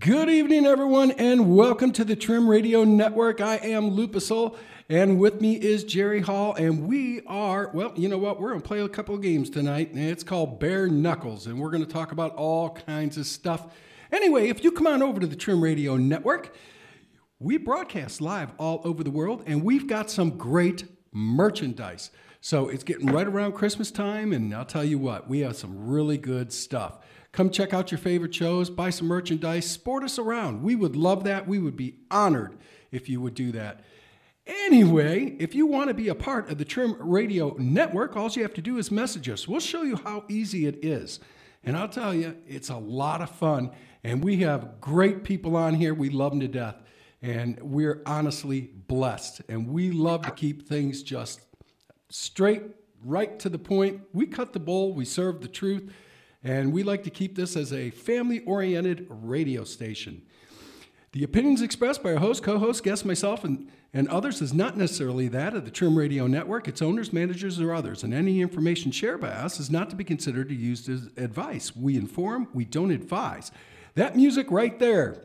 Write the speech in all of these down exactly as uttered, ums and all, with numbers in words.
Good evening, everyone, and welcome to the Trim Radio Network. I am Lupusol, and with me is Jerry Hall, and we are, well, you know what? We're going to play a couple of games tonight, and it's called Bare Knuckles, and we're going to talk about all kinds of stuff. Anyway, if you come on over to the Trim Radio Network, we broadcast live all over the world, and we've got some great merchandise. So it's getting right around Christmas time, and I'll tell you what, we have some really good stuff. Come check out your favorite shows, buy some merchandise, sport us around. We would love that. We would be honored if you would do that. Anyway, if you want to be a part of the Trim Radio Network, all you have to do is message us. We'll show you how easy it is. And I'll tell you, it's a lot of fun. And we have great people on here. We love them to death. And we're honestly blessed. And we love to keep things just straight, right to the point. We cut the bull. We serve the truth. And we like to keep this as a family-oriented radio station. The opinions expressed by our host, co-host, guests, myself, and, and others is not necessarily that of the Trim Radio Network, its owners, managers, or others. And any information shared by us is not to be considered or used as advice. We inform, we don't advise. That music right there,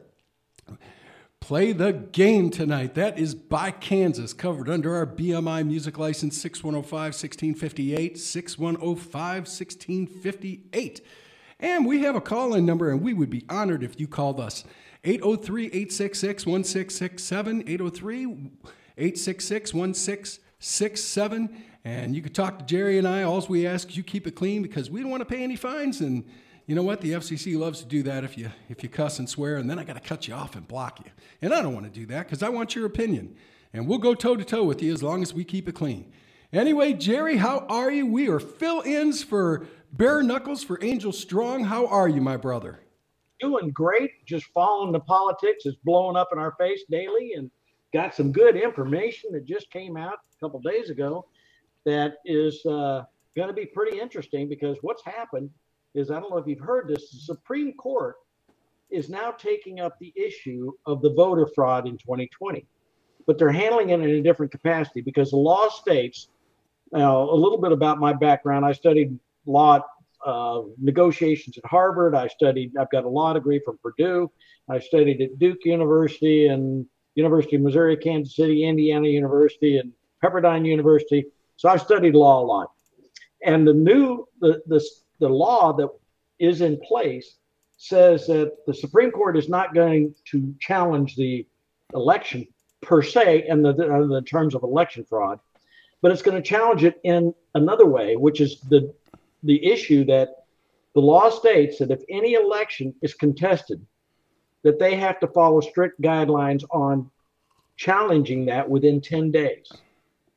Play the Game tonight. That is by Kansas, covered under our B M I music license six one oh five, one six five eight, six one oh five, one six five eight. And we have a call-in number, and we would be honored if you called us. eight oh three, eight six six, one six six seven, eight oh three, eight six six, one six six seven. And you can talk to Jerry and I. All we ask is you keep it clean because we don't want to pay any fines. And you know what? The F C C loves to do that if you if you cuss and swear, and then I got to cut you off and block you. And I don't want to do that because I want your opinion. And we'll go toe-to-toe with you as long as we keep it clean. Anyway, Jerry, how are you? We are fill-ins for Bare Knuckles for Angel Strong. How are you, my brother? Doing great. Just following the politics. It's blowing up in our face daily, and got some good information that just came out a couple days ago that is uh, going to be pretty interesting because what's happened is, I don't know if you've heard this, the Supreme Court is now taking up the issue of the voter fraud in twenty twenty, but they're handling it in a different capacity because the law states, now a little bit about my background, I studied law uh, negotiations at Harvard. I studied, I've got a law degree from Purdue. I studied at Duke University and University of Missouri, Kansas City, Indiana University, and Pepperdine University. So I've studied law a lot. And the new, the, the, the law that is in place says that the Supreme Court is not going to challenge the election per se in the, in the terms of election fraud, but it's going to challenge it in another way, which is the the issue that the law states that if any election is contested, that they have to follow strict guidelines on challenging that within ten days. Right.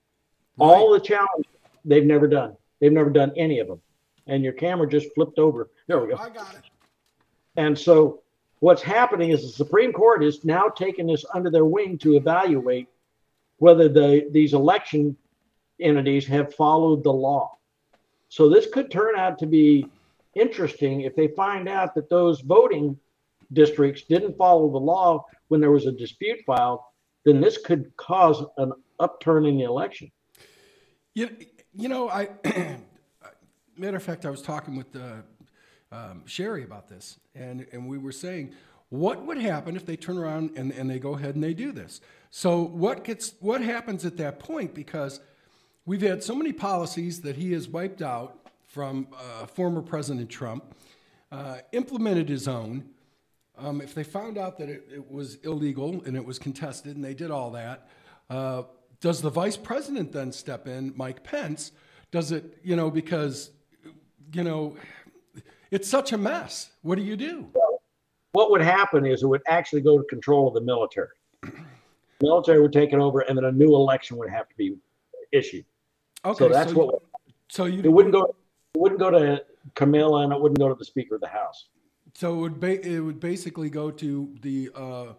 All the challenges they've never done. They've never done any of them. And your camera just flipped over. There we go. I got it. And so what's happening is the Supreme Court is now taking this under their wing to evaluate whether the these election entities have followed the law. So this could turn out to be interesting if they find out that those voting districts didn't follow the law when there was a dispute filed, then this could cause an upturn in the election. You, you know, I matter of fact, I was talking with uh, um, Sherry about this, and, and we were saying, what would happen if they turn around and, and they go ahead and they do this? So what gets what happens at that point? Because we've had so many policies that he has wiped out from uh, former President Trump, uh, implemented his own. Um, if they found out that it, it was illegal and it was contested and they did all that, uh, does the vice president then step in, Mike Pence? Does it, you know, because, you know, it's such a mess. What do you do? What would happen is it would actually go to control of the military. The military would take it over, and then a new election would have to be issued. Okay, so that's so what. You, so you it wouldn't go. It wouldn't go to Camilla, and it wouldn't go to the Speaker of the House. So it would ba- it would basically go to the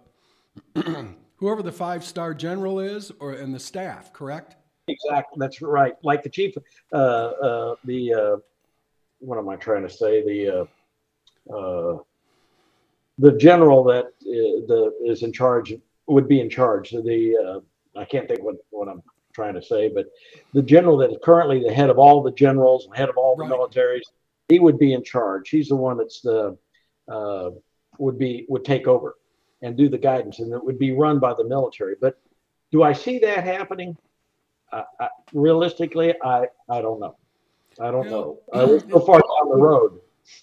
uh, whoever the five-star general is, or and the staff. Correct? Exactly. That's right. Like the chief, uh, uh, the uh, what am I trying to say? The uh, uh, the general that uh, the is in charge would be in charge. The uh, I can't think what what I'm trying to say, but the general that is currently the head of all the generals and head of all the right. militaries, he would be in charge. He's the one that's the uh, would be would take over and do the guidance, and it would be run by the military. But do I see that happening? Uh, I, realistically, I I don't know. I don't You know. know, Uh, we're so far down the road.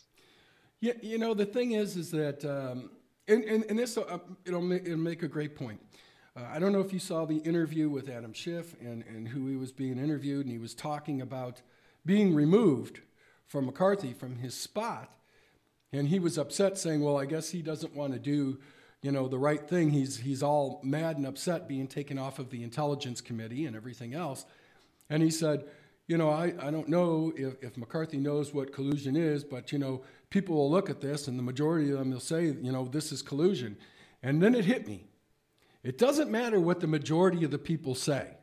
Yeah, you know, the thing is, is that, um, and, and, and this, uh, it'll, make, it'll make a great point. Uh, I don't know if you saw the interview with Adam Schiff and, and who he was being interviewed, and he was talking about being removed from McCarthy from his spot, and he was upset, saying, well, I guess he doesn't want to do, you know, the right thing. He's, he's all mad and upset being taken off of the Intelligence Committee and everything else. And he said, you know, I, I don't know if, if McCarthy knows what collusion is, but, you know, people will look at this and the majority of them will say, you know, this is collusion. And then it hit me. It doesn't matter what the majority of the people say.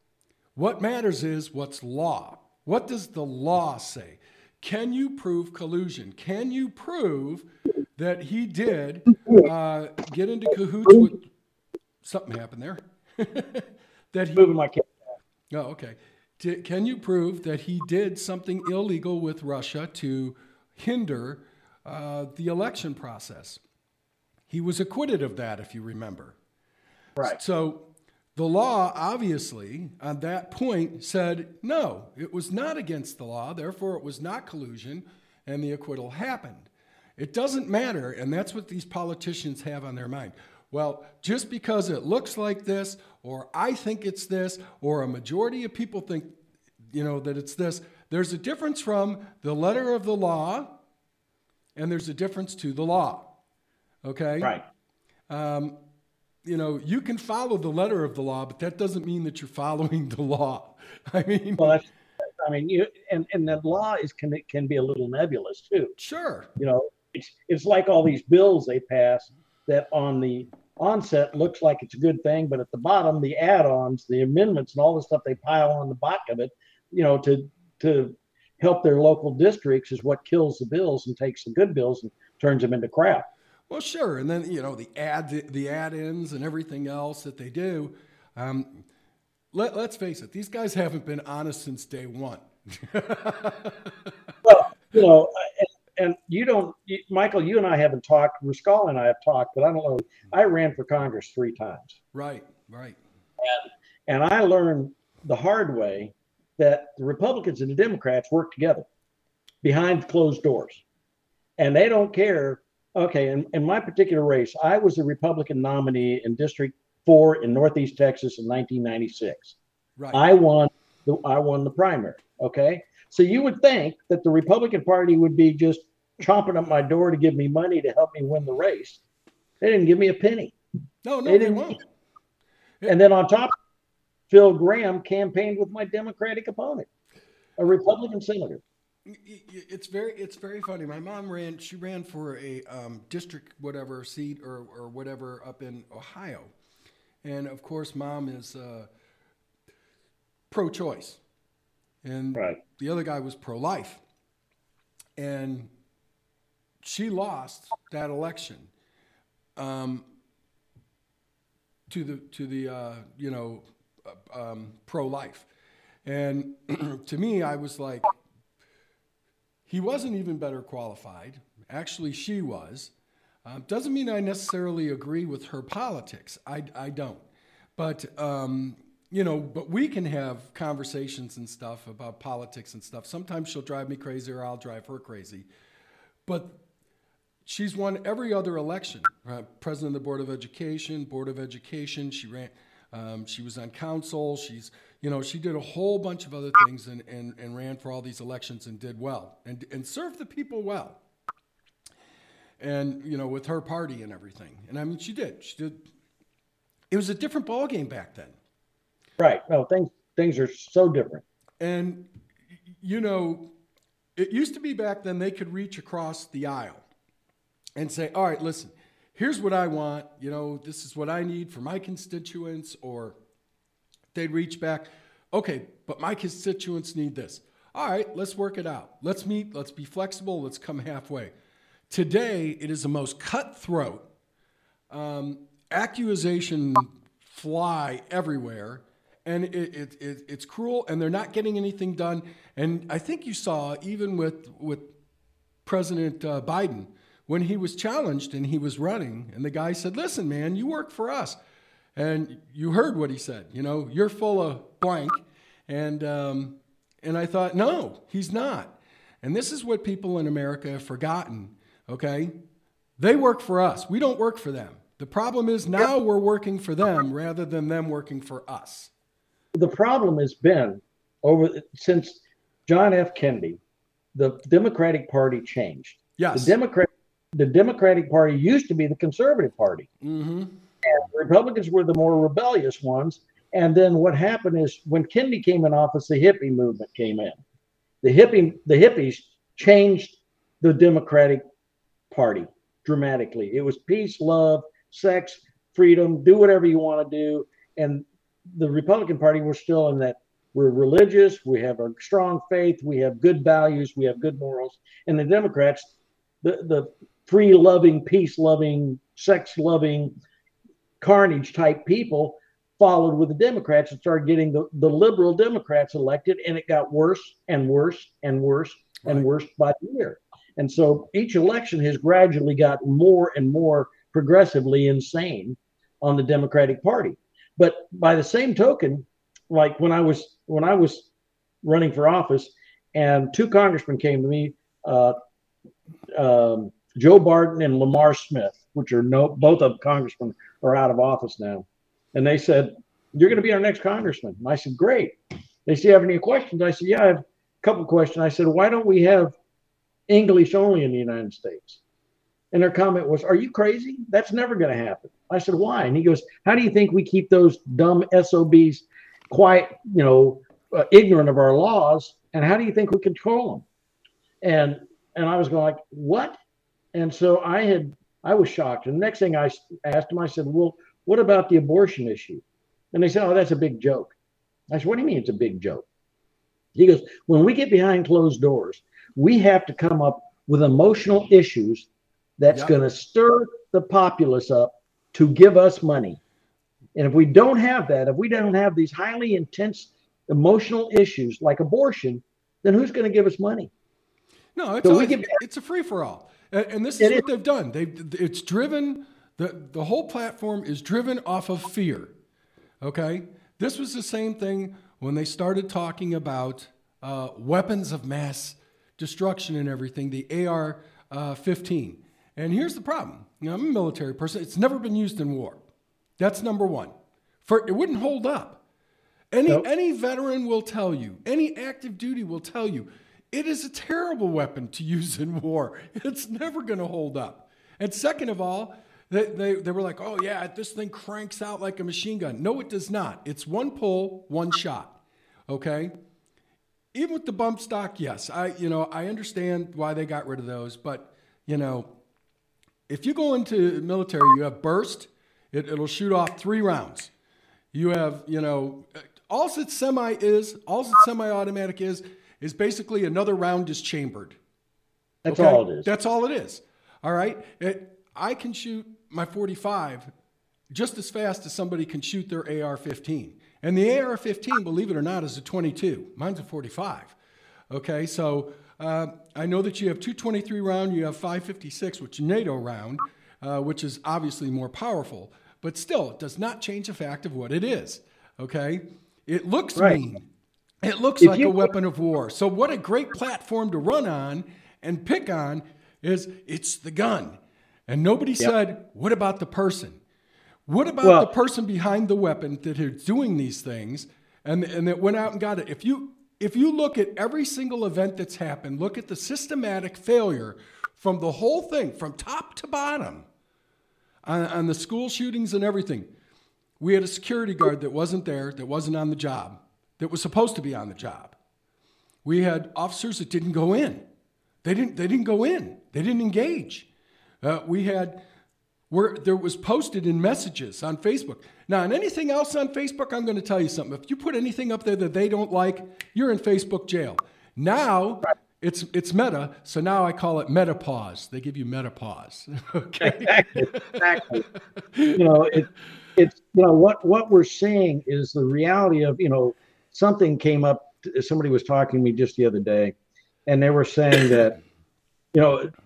What matters is what's law. What does the law say? Can you prove collusion? Can you prove that he did uh, get into cahoots with, something happened there, that he, Moving my camera. oh, okay. Can you prove that he did something illegal with Russia to hinder uh, the election process? He was acquitted of that, if you remember. Right. So the law, obviously, on that point said, no, it was not against the law, therefore it was not collusion, and the acquittal happened. It doesn't matter, and that's what these politicians have on their mind. Well, just because it looks like this, or I think it's this, or a majority of people think, you know, that it's this, there's a difference from the letter of the law, and there's a difference to the law. Okay? Right. Um, you know, you can follow the letter of the law, but that doesn't mean that you're following the law. I mean, Well, that's, I mean, you and and the law is can can be a little nebulous too. sure. You know, it's it's like all these bills they pass that on the onset looks like it's a good thing, but at the bottom, the add-ons, the amendments, and all the stuff they pile on the back of it, you know, to to help their local districts is what kills the bills and takes the good bills and turns them into crap. Well, sure. And then, you know, the ad, the add-ins and everything else that they do. Um, let, let's face it, these guys haven't been honest since day one. Well, you know, and, and you don't, you, Michael, you and I haven't talked, Rascal and I have talked, but I don't know. I ran for Congress three times. Right, right. And, and I learned the hard way that the Republicans and the Democrats work together behind closed doors. And they don't care. Okay, in, in my particular race, I was a Republican nominee in District Four in Northeast Texas in nineteen ninety-six. Right. I won the I won the primary. Okay, so you would think that the Republican Party would be just chomping at my door to give me money to help me win the race. They didn't give me a penny. No, no, They they, didn't. won't. And then on top, Phil Graham campaigned with my Democratic opponent, a Republican senator. It's very, it's very funny. My mom ran. She ran for a um, district, whatever seat or or whatever up in Ohio, and of course, mom is uh, pro-choice, and Right. the other guy was pro-life, and she lost that election um, to the to the uh, you know uh, um, pro-life, and to me, I was like. He wasn't even better qualified. Actually, she was. Um, doesn't mean I necessarily agree with her politics. I, I don't. But, um, you know, but we can have conversations and stuff about politics and stuff. Sometimes she'll drive me crazy or I'll drive her crazy. But she's won every other election. Uh, President of the Board of Education, Board of Education. She ran. Um, she was on council. She's, you know, she did a whole bunch of other things and, and, and ran for all these elections and did well and, and served the people well. And, you know, with her party and everything. And I mean, she did. She did. It was a different ballgame back then. Right. No, things things are so different. And, you know, it used to be back then they could reach across the aisle and say, all right, listen, here's what I want, you know, this is what I need for my constituents, or they'd reach back, okay, but my constituents need this. All right, let's work it out. Let's meet, let's be flexible, let's come halfway. Today, it is the most cutthroat, um, accusation fly everywhere, and it, it, it, it's cruel, and they're not getting anything done. And I think you saw, even with, with President uh, Biden, when he was challenged and he was running, and the guy said, listen, man, you work for us. And you heard what he said, you know, you're full of blank. And, um, and I thought, no, he's not. And this is what people in America have forgotten, okay? They work for us. We don't work for them. The problem is now we're working for them rather than them working for us. The problem has been over since John F. Kennedy, the Democratic Party changed. Yes. The Democrat, the Democratic Party used to be the conservative party. Mm-hmm. And Republicans were the more rebellious ones. And then what happened is when Kennedy came in office, the hippie movement came in. The hippie, the hippies changed the Democratic Party dramatically. It was peace, love, sex, freedom, do whatever you want to do. And the Republican Party was still in that we're religious, we have a strong faith, we have good values, we have good morals. And the Democrats, the, the free-loving, peace-loving, sex-loving, carnage type people followed with the Democrats and started getting the, the liberal Democrats elected, and it got worse and worse and worse and Right. worse by the year. And so each election has gradually gotten more and more progressively insane on the Democratic Party. But by the same token, like when I was when I was running for office, and two congressmen came to me, uh, um, Joe Barton and Lamar Smith, which are no both of congressmen are out of office now, and they said, "You're going to be our next congressman." And I said, "Great." They said, "You have any questions?" I said, "Yeah, I have a couple of questions." I said, "Why don't we have English only in the United States?" And their comment was, "Are you crazy? That's never going to happen." I said, "Why?" And he goes, "How do you think we keep those dumb S O Bs quiet, you know, uh, ignorant of our laws? And how do you think we control them?" And and I was going like, "What?" And so I had, I was shocked. And the next thing I asked him, I said, "Well, what about the abortion issue?" And they said, "Oh, that's a big joke." I said, "What do you mean it's a big joke?" He goes, "When we get behind closed doors, we have to come up with emotional issues that's Yep. going to stir the populace up to give us money. And if we don't have that, if we don't have these highly intense emotional issues like abortion, then who's going to give us money?" No, it's, So all, we it's, get- it's a free-for-all. And, and this is It what is. they've done. They've, it's driven, the, the whole platform is driven off of fear, okay? This was the same thing when they started talking about uh, weapons of mass destruction and everything, the A R fifteen. And here's the problem. You know, I'm a military person. It's never been used in war. That's number one. For, it wouldn't hold up. Any, Nope. any veteran will tell you, any active duty will tell you, it is a terrible weapon to use in war. It's never going to hold up. And second of all, they, they, they were like, oh, yeah, this thing cranks out like a machine gun. No, it does not. It's one pull, one shot, okay? Even with the bump stock, yes, I, you know, I understand why they got rid of those. But, you know, if you go into military, you have burst. It, it'll shoot off three rounds. You have, you know, all its semi is, all its semi-automatic is, is basically another round is chambered. That's Okay? all it is. That's all it is. All right. It, I can shoot my forty-five just as fast as somebody can shoot their A R fifteen. And the A R fifteen, believe it or not, is a twenty-two. Mine's a forty-five. Okay. So uh, I know that you have two twenty-three round, you have five fifty-six, which is NATO round, uh, which is obviously more powerful. But still, it does not change the fact of what it is. Okay. It looks Right. mean. It looks If like you- a weapon of war. So what a great platform to run on and pick on is it's the gun. And nobody said, what about the person? What about Well- the person behind the weapon that is doing these things and, and that went out and got it? If you if you look at every single event that's happened, look at the systematic failure from the whole thing, from top to bottom, on, on the school shootings and everything. We had a security guard that wasn't there, that wasn't on the job, that was supposed to be on the job. We had officers that didn't go in. They didn't, they didn't go in. They didn't engage. Uh, we had, where there was posted in messages on Facebook. Now, on anything else on Facebook, I'm going to tell you something. If you put anything up there that they don't like, you're in Facebook jail. Now, it's it's meta, so now I call it metapause. They give you metapause. Okay. Exactly. Exactly. You know, it, it's, you know, what, what we're seeing is the reality of, you know, something came up. Somebody was talking to me just the other day, and they were saying that, you know,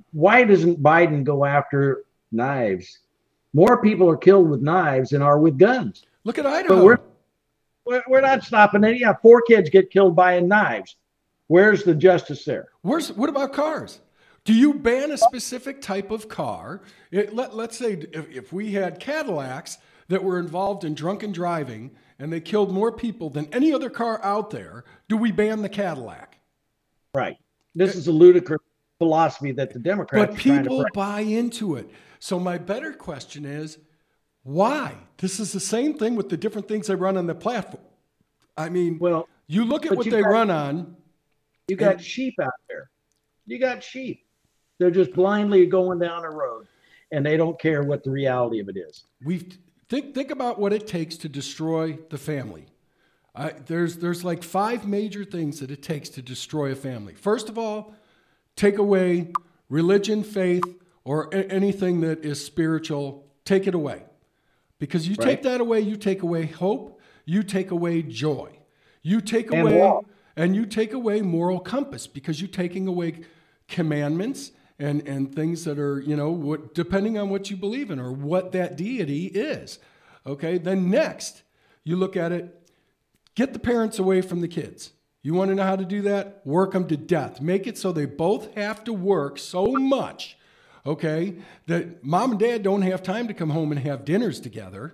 why doesn't Biden go after knives? More people are killed with knives than are with guns. Look at Idaho. But we're, we're, we're not stopping it. Yeah, four kids get killed by knives. Where's the justice there? Where's, what about cars? Do you ban a specific type of car? It, let, let's say if, if we had Cadillacs that were involved in drunken driving and they killed more people than any other car out there, do we ban the Cadillac? Right. This is a ludicrous philosophy that the Democrats But are trying to people break. buy into it. So my better question is, why? This is the same thing with the different things they run on the platform. I mean, Well, you look at but what you they got- run on. You got And- sheep out there. You got sheep. They're just blindly going down a road, and they don't care what the reality of it is. We think think about what it takes to destroy the family. I, there's there's like five major things that it takes to destroy a family. First of all, take away religion, faith, or a- anything that is spiritual. Take it away, because you Right. take that away, you take away hope, you take away joy, you take And away law. and you take away moral compass, because you're taking away commandments and, and things that are, you know, what, depending on what you believe in or what that deity is. Okay. Then next, you look at it, get the parents away from the kids. You want to know how to do that? Work them to death. Make it so they both have to work so much, okay, that mom and dad don't have time to come home and have dinners together.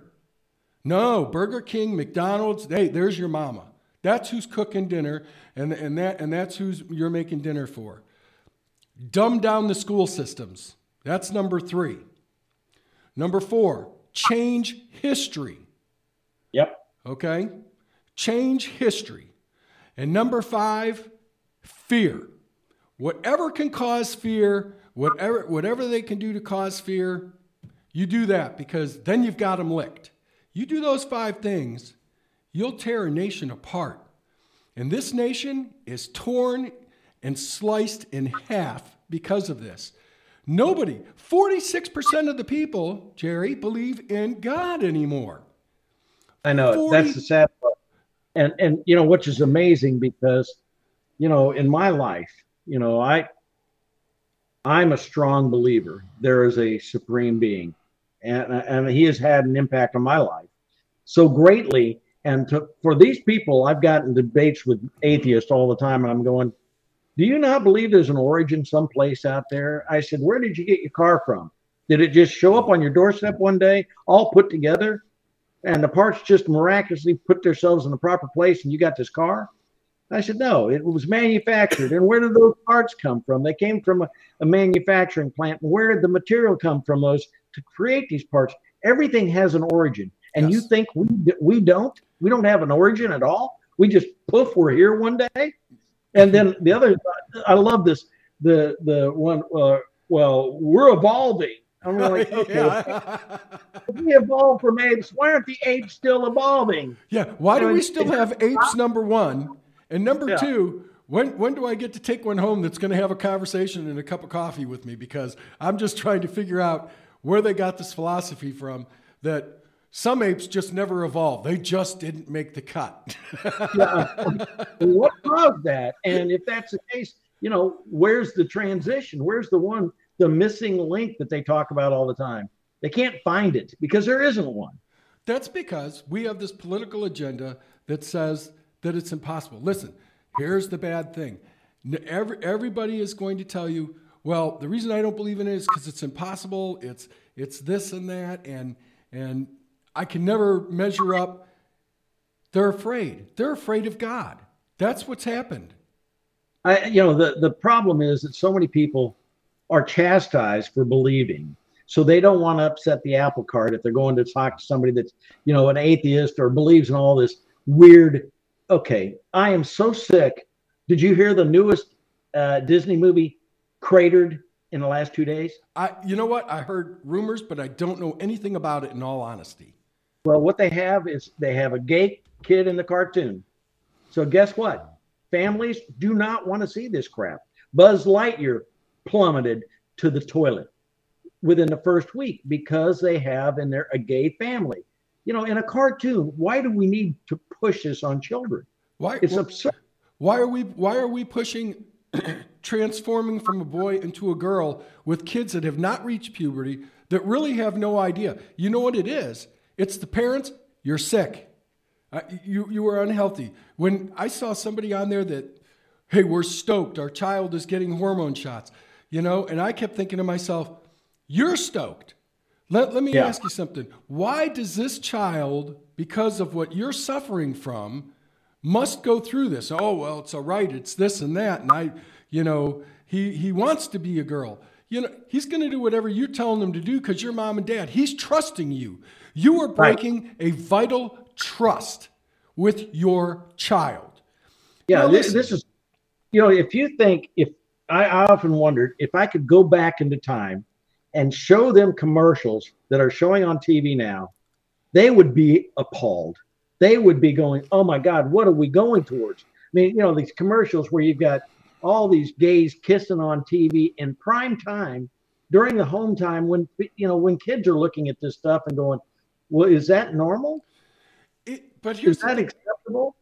No, Burger King, McDonald's, hey, there's your mama. That's who's cooking dinner, and, and, that, and that's who's you're making dinner for. Dumb down the school systems. That's number three. Number four, change history. Yep. Okay? Change history. And number five, fear. Whatever can cause fear, whatever, whatever they can do to cause fear, you do that, because then you've got them licked. You do those five things, you'll tear a nation apart. And this nation is torn and sliced in half because of this. Nobody, forty-six percent of the people, Jerry, believe in God anymore. I know it. forty That's the sad part. And and you know, which is amazing because, you know, in my life, you know, I I'm a strong believer there is a supreme being, and and he has had an impact on my life so greatly. And to, for these people, I've gotten debates with atheists all the time, and I'm going, do you not believe there's an origin someplace out there? I said, where did you get your car from? Did it just show up on your doorstep one day, all put together, and the parts just miraculously put themselves in the proper place and you got this car? I said, no, it was manufactured. And where did those parts come from? They came from a, a manufacturing plant. And where did the material come from those to create these parts? Everything has an origin. And Yes. you think we we don't? We don't have an origin at all? We just poof, we're here one day? And then the other, I love this, the the one, uh, well, we're evolving. I'm like, okay, Yeah. if we evolved from apes, why aren't the apes still evolving? Yeah, why do And we it's- still have apes, number one? And number Yeah. two, when when do I get to take one home that's going to have a conversation and a cup of coffee with me? Because I'm just trying to figure out where they got this philosophy from that some apes just never evolved. They just didn't make the cut. What caused that? And if that's the case, you know, where's the transition? Where's the one, the missing link that they talk about all the time? They can't find it because there isn't one. That's because we have this political agenda that says that it's impossible. Listen, here's the bad thing. N- Every, everybody is going to tell you, well, the reason I don't believe in it is because it's impossible. It's it's this and that, and and I can never measure up. They're afraid. They're afraid of God. That's what's happened. I, you know, the, the problem is that so many people are chastised for believing. So they don't want to upset the apple cart if they're going to talk to somebody that's, you know, an atheist or believes in all this weird. Okay, I am so sick. Did you hear the newest uh, Disney movie, Cratered, in the last two days? I, you know what? I heard rumors, but I don't know anything about it. In all honesty, Well, what they have is they have a gay kid in the cartoon. So guess what? Families do not want to see this crap. Buzz Lightyear plummeted to the toilet within the first week because they have in there a gay family. You know, in a cartoon, why do we need to push this on children? why? It's wh- absurd. Why are we? Why are we pushing transforming from a boy into a girl with kids that have not reached puberty, that really have no idea. You know what it is? It's the parents, you're sick. Uh, you, you are unhealthy. When I saw somebody on there that, hey, we're stoked, our child is getting hormone shots, you know, and I kept thinking to myself, you're stoked. Let, let me Yeah. ask you something. Why does this child, because of what you're suffering from, must go through this? Oh, well, it's all right. It's this and that. And I, you know, he, he wants to be a girl. You know, he's going to do whatever you're telling him to do because you're mom and dad. He's trusting you. You are breaking right. a vital trust with your child. Yeah, now, this, this is, you know, if you think, if I, I often wondered if I could go back into time and show them commercials that are showing on T V now, they would be appalled. They would be going, oh my God, what are we going towards? I mean, you know, these commercials where you've got all these gays kissing on T V in prime time during the home time when, you know, when kids are looking at this stuff and going, well, is that normal? It, but here's is that acceptable?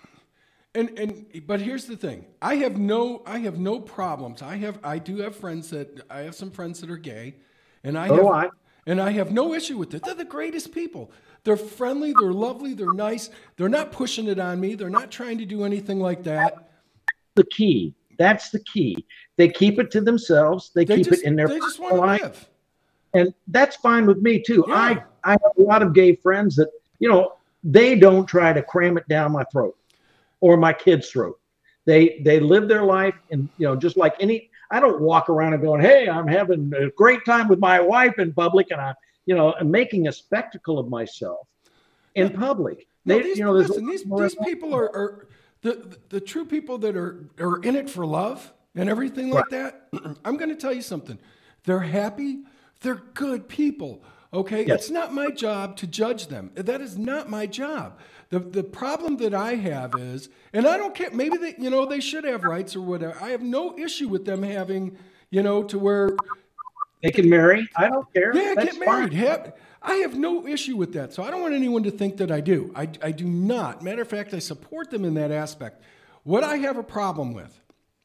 And and but here's the thing. I have no I have no problems. I have I do have friends that I have some friends that are gay, and I So have do I. and I have no issue with it. They're the greatest people. They're friendly, they're lovely, they're nice. They're not pushing it on me. They're not trying to do anything like that. The key. That's the key. They keep it to themselves. They, They keep just it in their they just want to life. live. And that's fine with me too. Yeah. I, I have a lot of gay friends that, you know, they don't try to cram it down my throat or my kid's throat. They they live their life, and you know, just like any, I don't walk around and going, hey, I'm having a great time with my wife in public, and I, you know, I'm making a spectacle of myself in Yeah. public. No, They, these, you know, there's listen, these, these people are, are the, the the true people that are are in it for love and everything like that. I'm going to tell you something. They're happy. They're good people. Okay, Yes. it's not my job to judge them. That is not my job. The the problem that I have is, and I don't care. Maybe they, you know, they should have rights or whatever. I have no issue with them having, you know, to where they can marry. I don't care. yeah, That's get married. fine. Have, I have no issue with that. So I don't want anyone to think that I do. I, I do not. Matter of fact, I support them in that aspect. What I have a problem with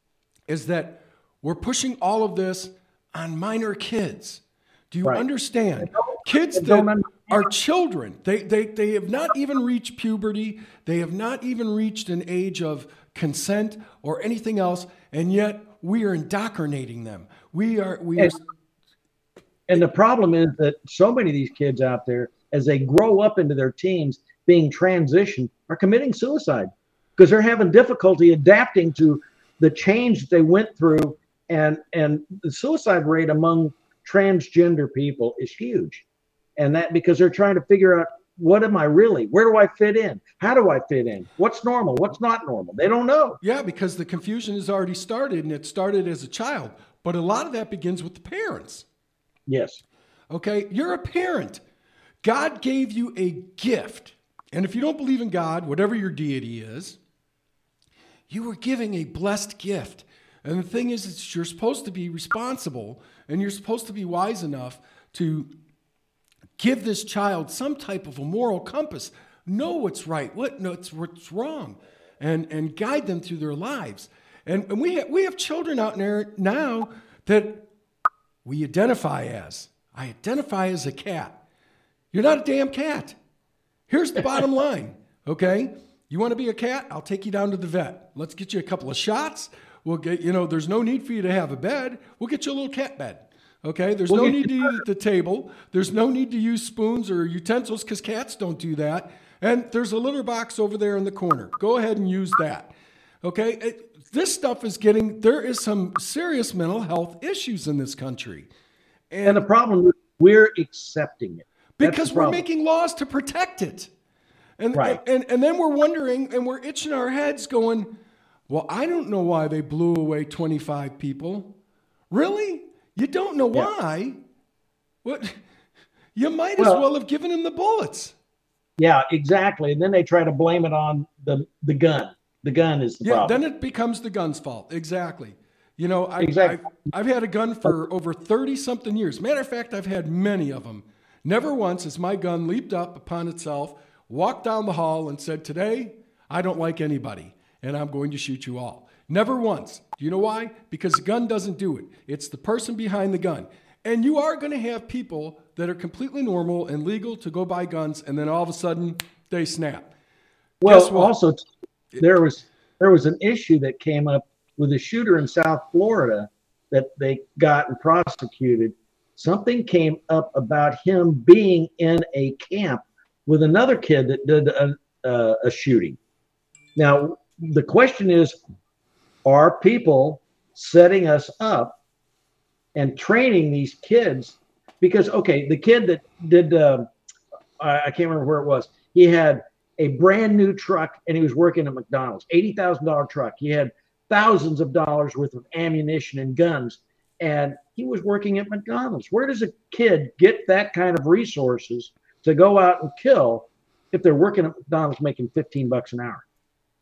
is that we're pushing all of this on minor kids. Do you Right. understand? Kids I don't that understand. are children, they, they, they have not even reached puberty. They have not even reached an age of consent or anything else. And yet we are indoctrinating them. We are, we are. And- And the problem is that so many of these kids out there, as they grow up into their teens, being transitioned, are committing suicide because they're having difficulty adapting to the change that they went through. And, and the suicide rate among transgender people is huge. And that because they're trying to figure out, what am I really? Where do I fit in? How do I fit in? What's normal? What's not normal? They don't know. Yeah, because the confusion has already started, and it started as a child. But a lot of that begins with the parents. Yes. Okay, you're a parent. God gave you a gift. And if you don't believe in God, whatever your deity is, you were giving a blessed gift. And the thing is, is you're supposed to be responsible, and you're supposed to be wise enough to give this child some type of a moral compass, know what's right, what no, it's, what's wrong, and, and guide them through their lives. And, and we, have, we have children out there now that we identify as. I identify as a cat. You're not a damn cat. Here's the bottom line, okay? You want to be a cat? I'll take you down to the vet. Let's get you a couple of shots. We'll get, you know, there's no need for you to have a bed. We'll get you a little cat bed, okay? There's We'll no get need to eat at the table. There's no need to use spoons or utensils because cats don't do that. And there's a litter box over there in the corner. Go ahead and use that, okay? It, this stuff is getting, there is some serious mental health issues in this country. And the problem is we're accepting it. That's Because the we're problem. making laws to protect it. And, Right. and, and then we're wondering and we're itching our heads going, well, I don't know why they blew away twenty-five people. Really? You don't know Yeah. why? What? You might as Well- well have given them the bullets. Yeah, exactly. And then they try to blame it on the the gun. The gun is the Yeah, problem. then it becomes the gun's fault. Exactly. You know, I, Exactly. I've, I've had a gun for over thirty-something years. Matter of fact, I've had many of them. Never once has my gun leaped up upon itself, walked down the hall, and said, today, I don't like anybody, and I'm going to shoot you all. Never once. Do you know why? Because the gun doesn't do it. It's the person behind the gun. And you are going to have people that are completely normal and legal to go buy guns, and then all of a sudden they snap. Well, also there was there was an issue that came up with a shooter in South Florida that they got and prosecuted. Something came up about him being in a camp with another kid that did a, a, a shooting. Now, the question is, are people setting us up and training these kids? Because, okay, the kid that did, uh, I, I can't remember where it was. He had a brand new truck and he was working at McDonald's, eighty thousand dollars truck. He had thousands of dollars worth of ammunition and guns, and he was working at McDonald's. Where does a kid get that kind of resources to go out and kill if they're working at McDonald's making fifteen bucks an hour?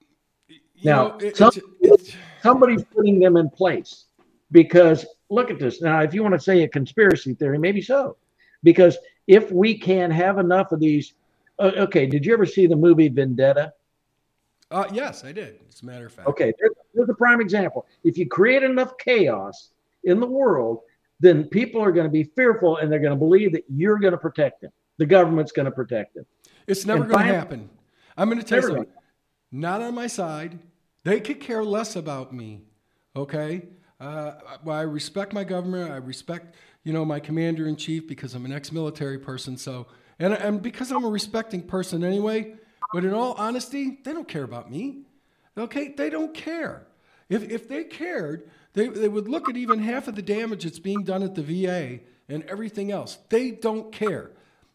You now, know, it, some, it's, it's, somebody's putting them in place, because look at this. Now, if you want to say a conspiracy theory, maybe so, because if we can have enough of these, uh, okay, did you ever see the movie Vendetta? Uh, yes, I did. As a matter of fact. Okay, there's, there's a prime example. If you create enough chaos in the world, then people are going to be fearful and they're going to believe that you're going to protect them. The government's going to protect them. It's never And going to finally- happen. I'm going to tell you Never something. Not on my side. They could care less about me. Okay? Uh, well, I respect my government. I respect, you know, my commander in chief because I'm an ex-military person. So, and, and because I'm a respecting person anyway. But in all honesty, they don't care about me. Okay? They don't care. If if they cared, they they would look at even half of the damage that's being done at the V A and everything else. They don't care.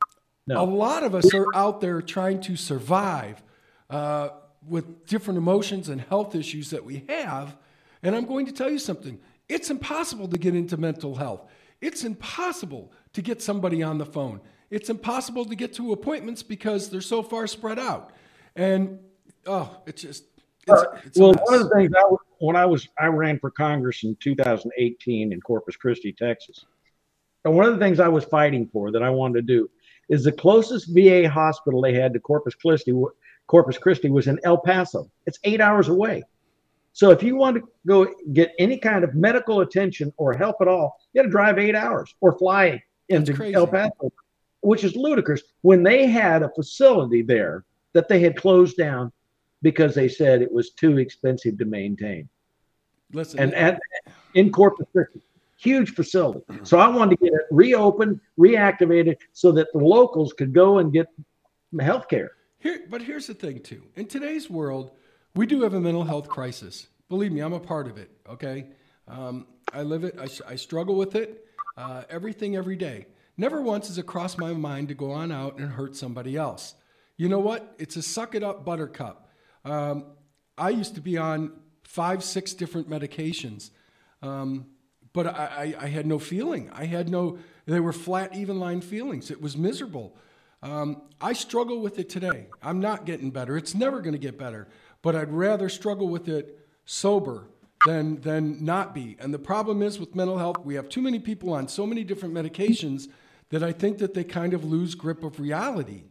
No. A lot of us are out there trying to survive uh, with different emotions and health issues that we have. And I'm going to tell you something. It's impossible to get into mental health. It's impossible to get somebody on the phone. It's impossible to get to appointments because they're so far spread out. And, oh, it's just, it's, it's well, a mess. one of the things I, when I was, I ran for Congress in two thousand eighteen in Corpus Christi, Texas. And one of the things I was fighting for that I wanted to do is the closest V A hospital they had to Corpus Christi, Corpus Christi was in El Paso. It's eight hours away. So if you want to go get any kind of medical attention or help at all, you got to drive eight hours or fly into El Paso, which is ludicrous. When they had a facility there that they had closed down because they said it was too expensive to maintain. Listen, and at, in Corpus Christi, huge facility. So I wanted to get it reopened, reactivated, so that the locals could go and get health care. Here, but here's the thing, too. In today's world, we do have a mental health crisis. Believe me, I'm a part of it, okay? Um, I live it. I, I struggle with it. Uh, everything, every day. Never once has it crossed my mind to go on out and hurt somebody else. You know what? It's a suck it up buttercup. Um, I used to be on five, six different medications, um, but I, I, I had no feeling. I had no, they were flat, even line feelings. It was miserable. Um, I struggle with it today. I'm not getting better. It's never going to get better, but I'd rather struggle with it sober than, than not be. And the problem is with mental health, we have too many people on so many different medications that I think that they kind of lose grip of reality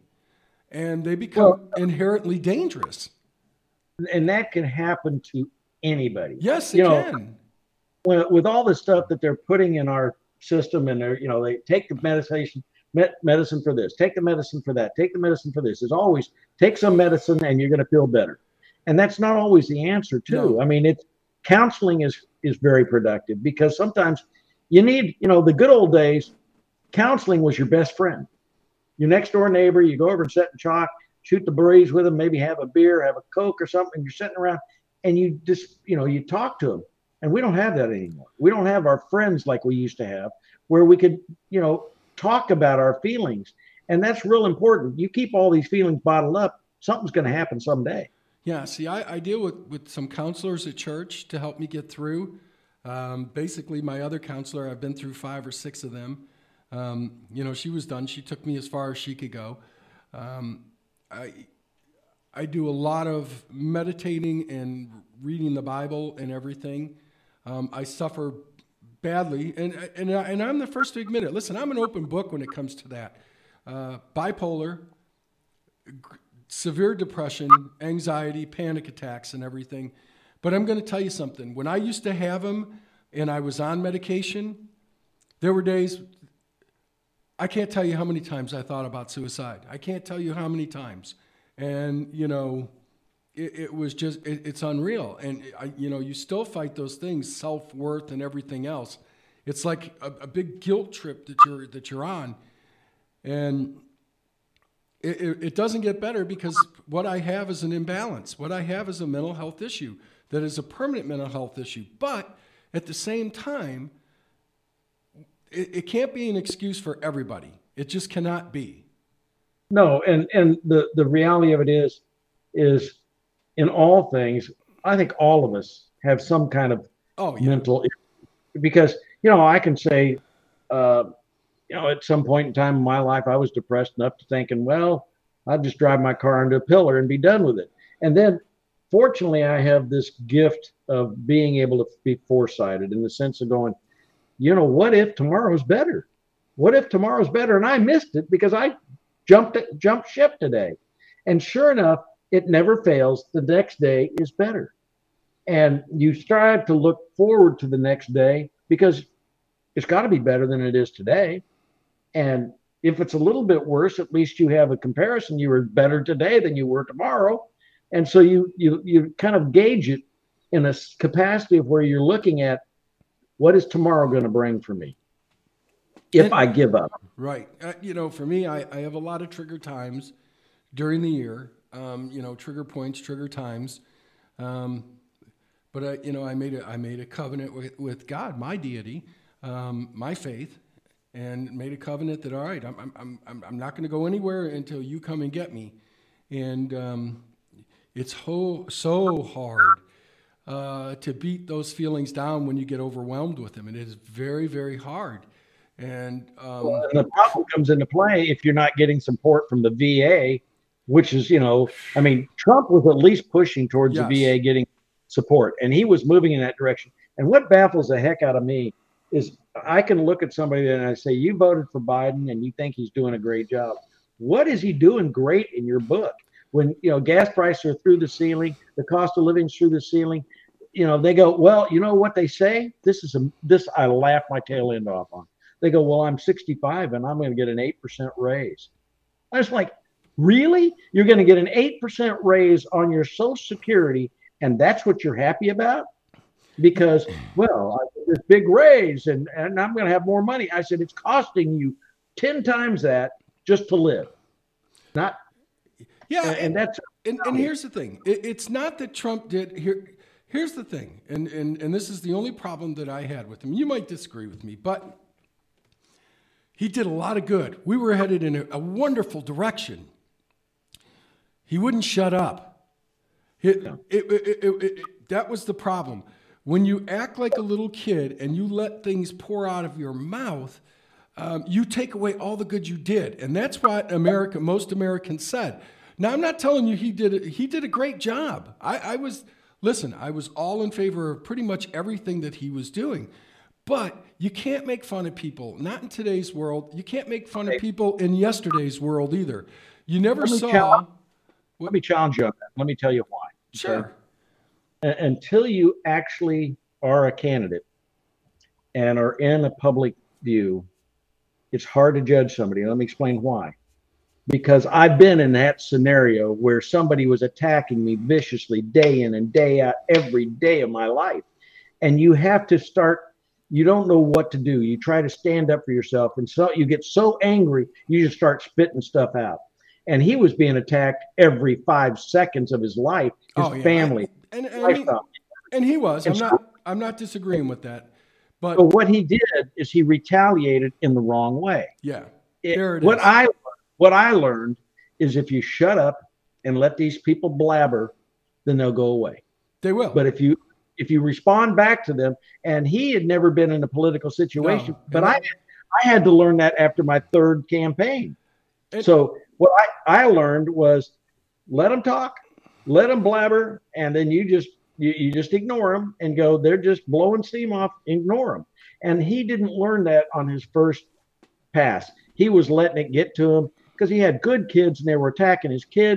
and they become well, inherently dangerous. And that can happen to anybody. Yes, it you know, can. When, with all the stuff that they're putting in our system, and they're, you know, they take the medication, med- medicine for this, take the medicine for that, take the medicine for this. There's always take some medicine and you're going to feel better. And that's not always the answer too. No. I mean, it's counseling is, is very productive because sometimes you need, you know, the good old days, counseling was your best friend. Your next door neighbor, you go over and sit and chalk, shoot the breeze with them, maybe have a beer, have a Coke or something. You're sitting around and you just, you know, you talk to them. And we don't have that anymore. We don't have our friends like we used to have where we could, you know, talk about our feelings. And that's real important. You keep all these feelings bottled up, something's going to happen someday. Yeah, see, I, I deal with, with some counselors at church to help me get through. Um, basically, my other counselor, I've been through five or six of them. Um, you know, she was done. She took me as far as she could go. Um, I I do a lot of meditating and reading the Bible and everything. Um, I suffer badly, and and and I'm the first to admit it. Listen, I'm an open book when it comes to that. Uh, bipolar, g- severe depression, anxiety, panic attacks, and everything. But I'm going to tell you something. When I used to have him and I was on medication, there were days, I can't tell you how many times I thought about suicide. I can't tell you how many times. And, you know, it, it was just, it, it's unreal. And, I, you know, you still fight those things, self-worth and everything else. It's like a, a big guilt trip that you're, that you're on. And it, it, it doesn't get better because what I have is an imbalance. What I have is a mental health issue that is a permanent mental health issue. But at the same time, it, it can't be an excuse for everybody. It just cannot be. No, and, and the, the reality of it is, is in all things, I think all of us have some kind of oh, yeah. mental issue. Because, you know, I can say, uh, you know, at some point in time in my life, I was depressed enough to thinking, well, I'll just drive my car into a pillar and be done with it. And then, fortunately, I have this gift of being able to be foresighted in the sense of going, you know, what if tomorrow's better? What if tomorrow's better? And I missed it because I jumped jumped ship today. And sure enough, it never fails. The next day is better. And you strive to look forward to the next day because it's got to be better than it is today. And if it's a little bit worse, at least you have a comparison. You were better today than you were tomorrow. And so you you you kind of gauge it in a capacity of where you're looking at what is tomorrow going to bring for me if and, I give up. Right. Uh, you know, for me, I, I have a lot of trigger times during the year, um, you know, trigger points, trigger times. Um, but, I, you know, I made a, I made a covenant with, with God, my deity, um, my faith, and made a covenant that, all right, I'm, I'm, I'm, I'm not going to go anywhere until you come and get me. And um, it's ho- so hard uh, to beat those feelings down when you get overwhelmed with them. And it is very, very hard. And, um, well, and the problem comes into play if you're not getting support from the V A, which is, you know, I mean, Trump was at least pushing towards yes. the V A getting support, and he was moving in that direction. And what baffles the heck out of me is I can look at somebody and I say, you voted for Biden and you think he's doing a great job. What is he doing great in your book? When, you know, gas prices are through the ceiling, the cost of living is through the ceiling, you know, they go, well, you know what they say? This is a, this I laugh my tail end off on. They go, well, I'm sixty-five and I'm going to get an eight percent raise. I was like, really? You're going to get an eight percent raise on your Social Security and that's what you're happy about? Because, well, I get this big raise and, and I'm going to have more money. I said, it's costing you ten times that just to live. Not, yeah. And, and that's, and, and here's the thing. It, it's not that Trump did here. Here's the thing. And, and, and this is the only problem that I had with him. You might disagree with me, but he did a lot of good. We were headed in a, a wonderful direction. He wouldn't shut up. It, Yeah. it, it, it, it, it, that was the problem. When you act like a little kid and you let things pour out of your mouth, um, you take away all the good you did. And that's what America, most Americans said. Now, I'm not telling you he did, a, he did a great job. I, I was, listen, I was all in favor of pretty much everything that he was doing. But you can't make fun of people, not in today's world. You can't make fun of people in yesterday's world either. You never Let me saw... challenge- Let me challenge you on that. Let me tell you why. Sure. Okay? Until you actually are a candidate and are in a public view, it's hard to judge somebody. Let me explain why. Because I've been in that scenario where somebody was attacking me viciously day in and day out every day of my life. And you have to start, you don't know what to do. You try to stand up for yourself. And so you get so angry, you just start spitting stuff out. And he was being attacked every five seconds of his life, his Oh, yeah. family. I, and, and, I mean, and he was. I'm not. I'm not disagreeing with that. But, but what he did is he retaliated in the wrong way. Yeah. It, There it what is. I what I learned is if you shut up and let these people blabber, then they'll go away. They will. But if you if you respond back to them, and he had never been in a political situation, No. but And I I had to learn that after my third campaign. And- So what I, I learned was let them talk, let them blabber, and then you just you, you just ignore them and go, they're just blowing steam off, ignore them. And he didn't learn that on his first pass. He was letting it get to him because he had good kids and they were attacking his kids.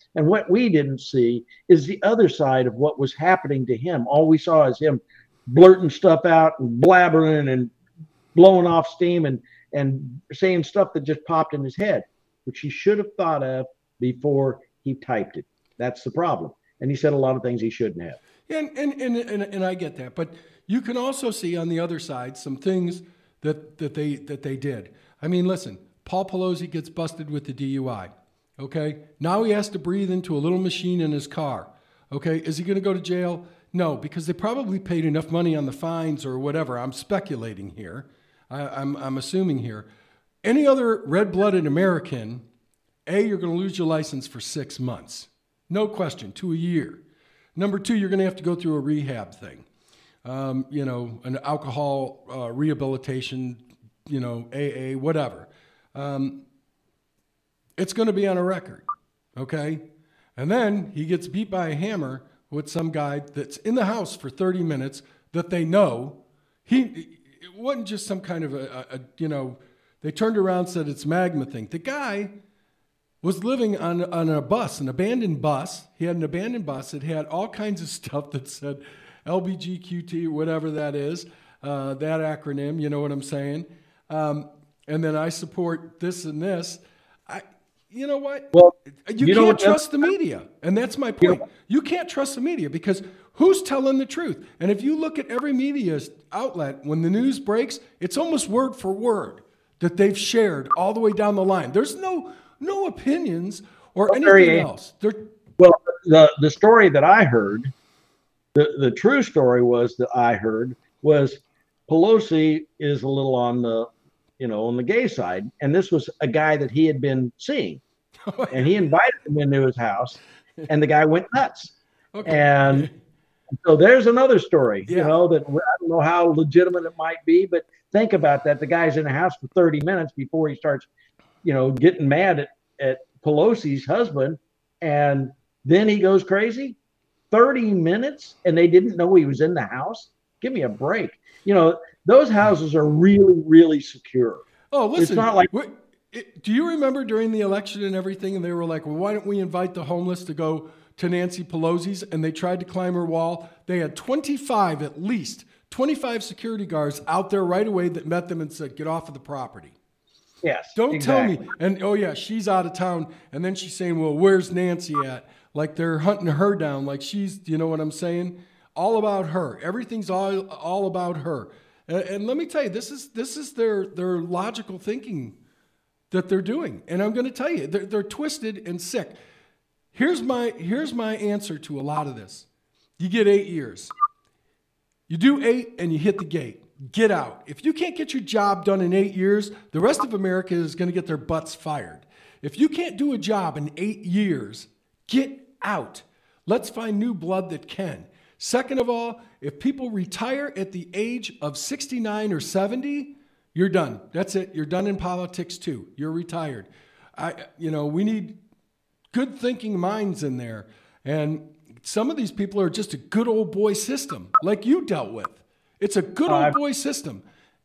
And what we didn't see is the other side of what was happening to him. All we saw is him blurting stuff out and blabbering and blowing off steam and, and saying stuff that just popped in his head, which he should have thought of before he typed it. That's the problem. And he said a lot of things he shouldn't have. And, and, and, and, and I get that. But you can also see on the other side some things that, that, they, that they did. I mean, listen, Paul Pelosi gets busted with the D U I. Okay, now he has to breathe into a little machine in his car. Okay, is he going to go to jail? No, because they probably paid enough money on the fines or whatever. I'm speculating here. I, I'm, I'm assuming here. Any other red-blooded American, A, you're going to lose your license for six months. No question, to a year. Number two, you're going to have to go through a rehab thing. Um, you know, an alcohol uh, rehabilitation, you know, A A, whatever. Um, It's going to be on a record, okay? And then he gets beat by a hammer with some guy that's in the house for thirty minutes that they know. He, it wasn't just some kind of a, a, a you know, they turned around and said it's magma thing. The guy was living on, on a bus, an abandoned bus. He had an abandoned bus. It had all kinds of stuff that said L B G Q T, whatever that is, uh, that acronym, you know what I'm saying? Um, and then I support this and this. I... You know what? Well, you, you can't trust the media. And that's my point. You can't trust the media because who's telling the truth? And if you look at every media outlet, when the news breaks, it's almost word for word that they've shared all the way down the line. There's no no opinions or anything else. They're, well, the, the story that I heard, the, the true story was that I heard was Pelosi is a little on the you know, on the gay side. And this was a guy that he had been seeing. And he invited him into his house, and the guy went nuts. Okay. And so there's another story, yeah. you know, that I don't know how legitimate it might be, but think about that. The guy's in the house for thirty minutes before he starts, you know, getting mad at, at Pelosi's husband. And then he goes crazy. thirty minutes, and they didn't know he was in the house. Give me a break. You know, those houses are really, really secure. Oh, listen, it's not like. What, it, do you remember during the election and everything, and they were like, well, why don't we invite the homeless to go to Nancy Pelosi's? And they tried to climb her wall. They had twenty-five, at least, twenty-five security guards out there right away that met them and said, get off of the property. Yes. Don't exactly. tell me. And, oh, yeah, she's out of town. And then she's saying, well, where's Nancy at? Like they're hunting her down. Like she's, you know what I'm saying? All about her. Everything's all, all about her. And, and let me tell you, this is this is their their logical thinking that they're doing. And I'm going to tell you, they're, they're twisted and sick. Here's my here's my answer to a lot of this. You get eight years. You do eight and you hit the gate. Get out. If you can't get your job done in eight years, the rest of America is going to get their butts fired. If you can't do a job in eight years, get out. Let's find new blood that can. Second of all, if people retire at the age of sixty-nine or seventy, you're done. That's it. You're done in politics too. You're retired. I, you know, we need good thinking minds in there. And some of these people are just a good old boy system like you dealt with. It's a good old boy system.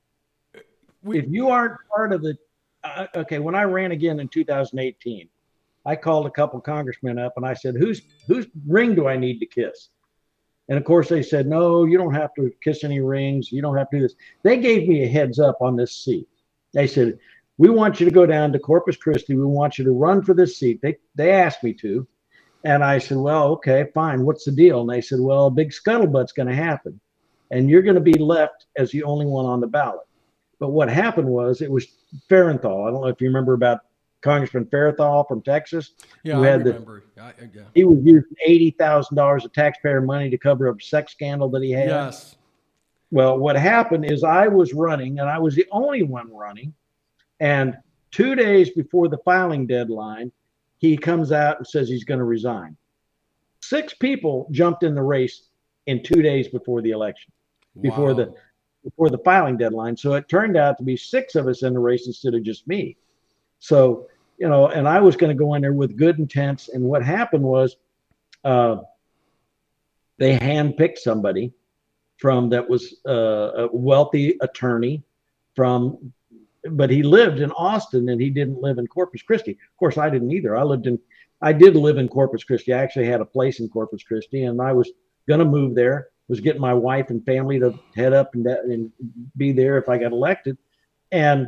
We, if you aren't part of the, uh, okay, when I ran again in two thousand eighteen, I called a couple congressmen up and I said, whose whose ring do I need to kiss? And of course they said, no, you don't have to kiss any rings. You don't have to do this. They gave me a heads up on this seat. They said, we want you to go down to Corpus Christi. We want you to run for this seat. They they asked me to. And I said, well, okay, fine. What's the deal? And they said, well, a big scuttlebutt's going to happen. And you're going to be left as the only one on the ballot. But what happened was it was Farenthold. I don't know if you remember about Congressman Farenthold from Texas. Yeah, who I had remember. The, I, yeah. He was using eighty thousand dollars of taxpayer money to cover a sex scandal that he had. Yes. Well, what happened is I was running, and I was the only one running. And two days before the filing deadline, he comes out and says he's going to resign. Six people jumped in the race in two days before the election, before Wow. the before the filing deadline. So it turned out to be six of us in the race instead of just me. So, you know, and I was going to go in there with good intents. And what happened was uh, they handpicked somebody from that was uh, a wealthy attorney from but he lived in Austin and he didn't live in Corpus Christi. Of course, I didn't either. I lived in, I did live in Corpus Christi. I actually had a place in Corpus Christi, and I was going to move there, was getting my wife and family to head up and, and be there if I got elected. And,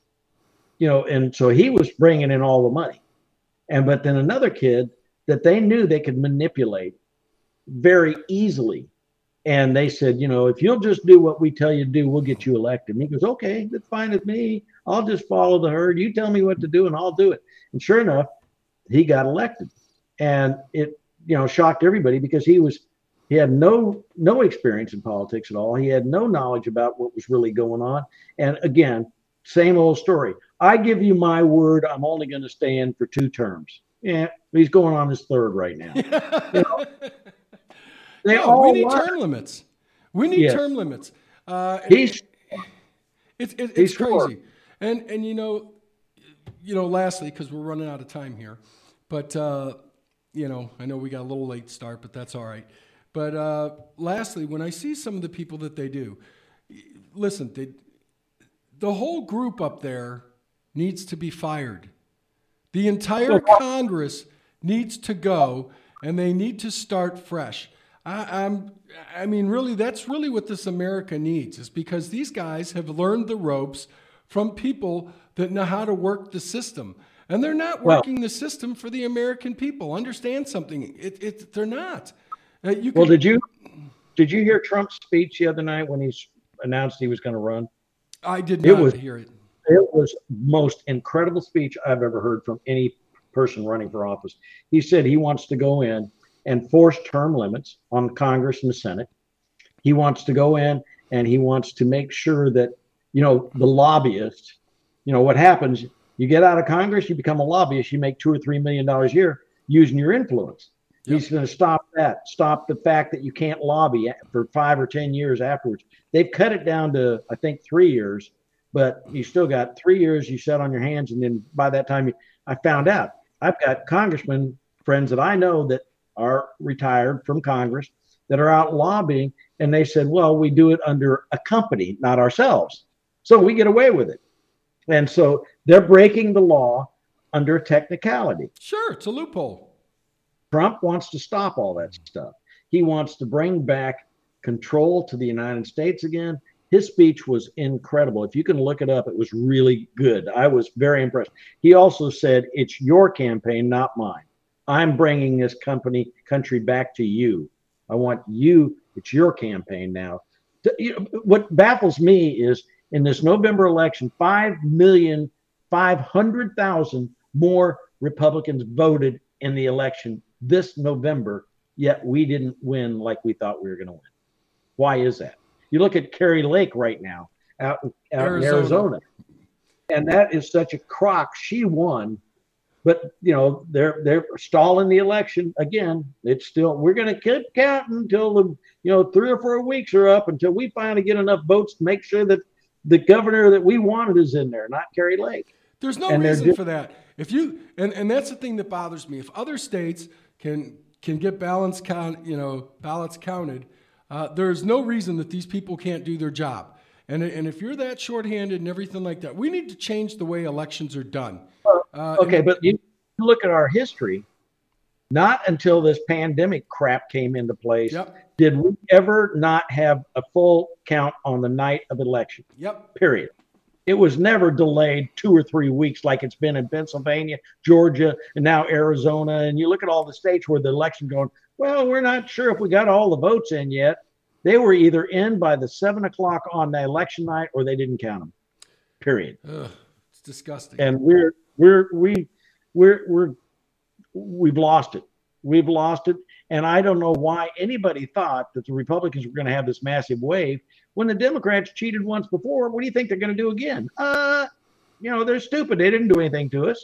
you know, and so he was bringing in all the money. And, but then another kid that they knew they could manipulate very easily. And they said, you know, if you'll just do what we tell you to do, we'll get you elected. And he goes, okay, that's fine with me. I'll just follow the herd. You tell me what to do and I'll do it. And sure enough, he got elected. And it, you know, shocked everybody because he was, he had no, no experience in politics at all. He had no knowledge about what was really going on. And again, same old story. I give you my word, I'm only going to stay in for two terms. Yeah, he's going on his third right now. You know? They no, all we need want, term limits. We need yes. term limits. Uh, he's it's it, it's he's crazy. sure. And and you know, you know, lastly, because we're running out of time here, but uh, you know, I know we got a little late start, but that's all right. But uh, lastly, when I see some of the people that they do, listen, they, the whole group up there needs to be fired. The entire Congress needs to go, and they need to start fresh. I, I'm, I mean, really, that's really what this America needs, is because these guys have learned the ropes from people that know how to work the system. And they're not working well, the system for the American people. Understand something. It, it, they're not. Uh, you well, can, did you did you hear Trump's speech the other night when he announced he was going to run? I did not it was, hear it. It was the most incredible speech I've ever heard from any person running for office. He said he wants to go in and force term limits on Congress and the Senate. He wants to go in and he wants to make sure that, you know, the lobbyists, you know, what happens, you get out of Congress, you become a lobbyist, you make two or three million dollars a year using your influence. Yep. He's going to stop that, stop the fact that you can't lobby for five or ten years afterwards. They've cut it down to, I think, three years, but you still got three years you set on your hands. And then by that time, you, I found out I've got congressmen, friends that I know that are retired from Congress that are out lobbying. And they said, well, we do it under a company, not ourselves. So we get away with it. And so they're breaking the law under a technicality. Sure, it's a loophole. Trump wants to stop all that stuff. He wants to bring back control to the United States again. His speech was incredible. If you can look it up, it was really good. I was very impressed. He also said, it's your campaign, not mine. I'm bringing this company country back to you. I want you. It's your campaign now. You know, what baffles me is in this November election, five million five hundred thousand more Republicans voted in the election this November, yet we didn't win like we thought we were going to win. Why is that? You look at Kari Lake right now out, out Arizona. in Arizona, and that is such a crock. She won. But, you know, they're they're stalling the election again. It's still, we're going to keep counting until the, you know, three or four weeks are up until we finally get enough votes to make sure that the governor that we wanted is in there, not Kari Lake. There's no and reason for that. If you, and, and that's the thing that bothers me. If other states can can get balance count, you know, ballots counted, uh, there's no reason that these people can't do their job. And and if you're that shorthanded and everything like that, we need to change the way elections are done. Uh, okay, and, but you look at our history. Not until this pandemic crap came into place yep. did we ever not have a full count on the night of election. Yep. Period. It was never delayed two or three weeks like it's been in Pennsylvania, Georgia, and now Arizona. And you look at all the states where the election going, well, we're not sure if we got all the votes in yet. They were either in by the seven o'clock on the election night or they didn't count them. Period. Ugh, it's disgusting. And we're we're we we're we're we've lost it. We've lost it. And I don't know why anybody thought that the Republicans were going to have this massive wave when the Democrats cheated once before. What do you think they're going to do again? Uh, you know, they're stupid. They didn't do anything to us.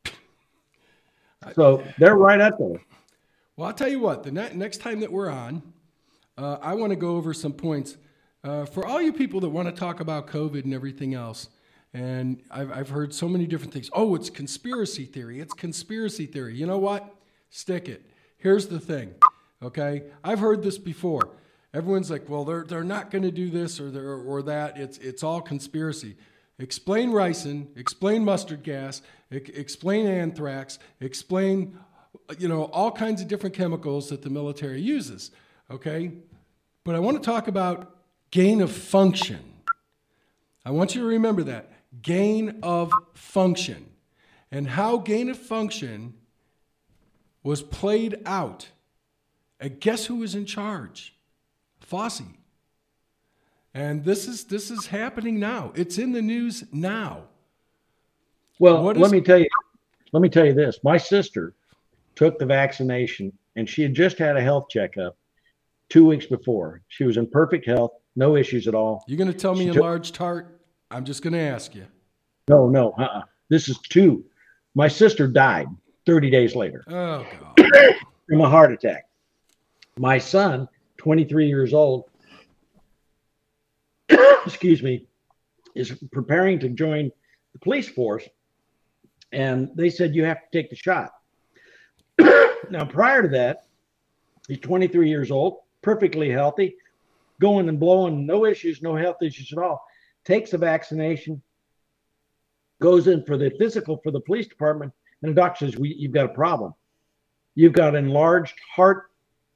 So they're right up there. Well, I'll tell you what, the ne- next time that we're on, uh, I want to go over some points uh, for all you people that want to talk about COVID and everything else. And I've, I've heard so many different things. Oh, it's conspiracy theory. It's conspiracy theory. You know what? Stick it. Here's the thing, okay? I've heard this before. Everyone's like, well, they're they're not going to do this or or that. It's it's all conspiracy. explain ricin, explain mustard gas, e- explain anthrax, explain, you know, all kinds of different chemicals that the military uses, okay? But I want to talk about gain of function. I want you to remember that, gain of function, and how gain of function was played out. And guess who was in charge? Fauci. And this is this is happening now. It's in the news now. Well, What let is- me tell you, let me tell you this. My sister took the vaccination, and she had just had a health checkup two weeks before. She was in perfect health, no issues at all. You're going to tell me She took- enlarged heart? I'm just going to ask you. No, no, uh-uh. This is two. My sister died thirty days later Oh, God. from a heart attack. My son, twenty-three years old, excuse me, is preparing to join the police force. And they said, you have to take the shot. Now, prior to that, he's twenty-three years old, perfectly healthy, going and blowing, no issues, no health issues at all. Takes the vaccination, goes in for the physical for the police department, and the doctor says, we, you've got a problem. You've got enlarged heart